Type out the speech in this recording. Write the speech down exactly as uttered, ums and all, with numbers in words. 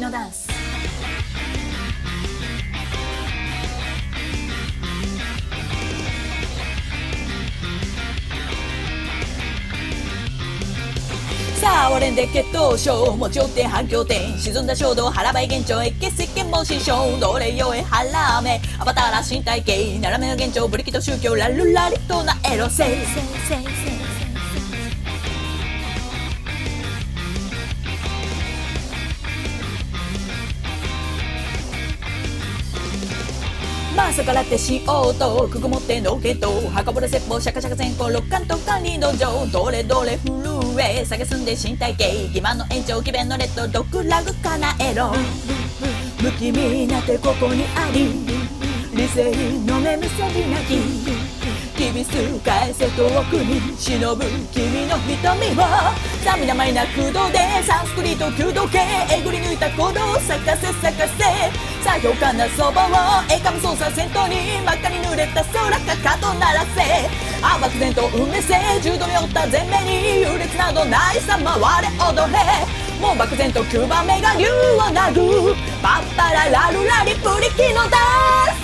のダンス。さあ割れんで血統症持ち寄って反響点沈んだ衝動腹ばい幻聴越血石鹸も師匠どれよえ腹めアバターら身体系斜めの幻聴ブリキと宗教ラルラリとなエロセイセイセイセイまさからってしようとくぐもってのけと墓ぼれ説法シャカシャカ前後六感と管理の上どれどれ震え下げすんで身体系欺瞞の延長詭弁のレッド毒ラグかなエロ不気味な手ここにあり理性の目むさびなき厳しく返せ遠くに忍ぶ君の瞳をさみなまいな空洞でサンスクリート弓道系えぐり抜いた鼓動咲かせ咲かせさ評価なそばをエカム操作先頭に真っ赤に濡れた空かかと鳴らせあ漠然と運命性重度に負った前面に優劣などないさ回れ踊れもう漠然ときゅうばんめが竜を殴るパッパララルラリプリキのダンス